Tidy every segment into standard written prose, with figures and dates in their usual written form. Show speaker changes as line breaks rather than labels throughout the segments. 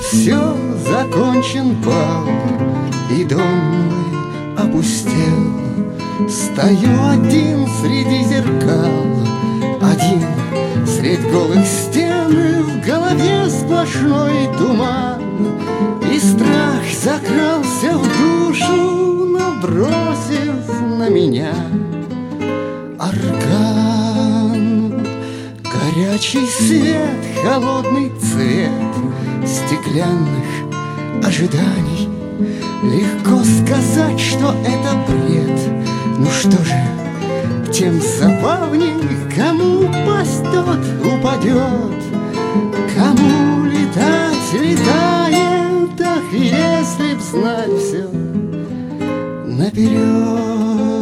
все, закончен бал, и дом мой опустел. Стою один среди зеркал, один средь голых стен, и в голове сплошной туман, и страх закрался в душу, набросив на меня орган. Горячий свет, холодный цвет стеклянных ожиданий. Легко сказать, что это бред. Ну что же, тем забавней. Кому упасть, тот упадет, кому летать, летает. Ах, если б знать все наперед.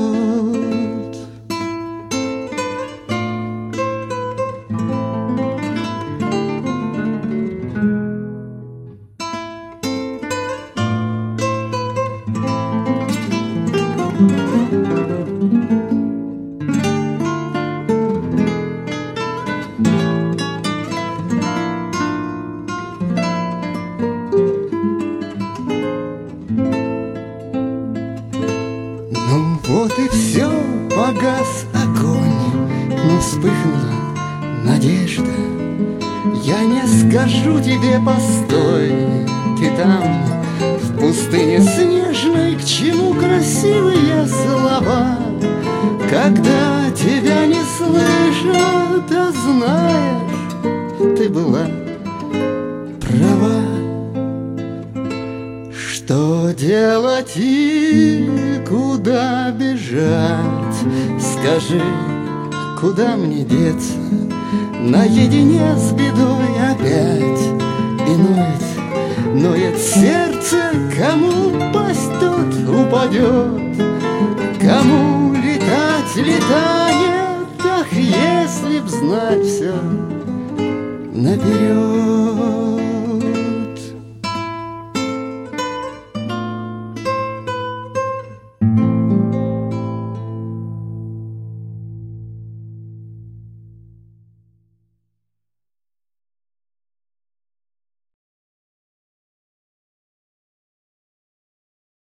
Вот и все, погас огонь, но вспыхнула надежда. Я не скажу тебе, постой, ты там, в пустыне снежной, к чему красивые слова, когда тебя не слышат, а знаешь, ты была права. Что делать и куда бежать? Скажи, куда мне деться? Наедине с бедой опять. И ноет сердце, кому упасть, тот упадет, кому летать, летает. Ах, если б знать все наперед.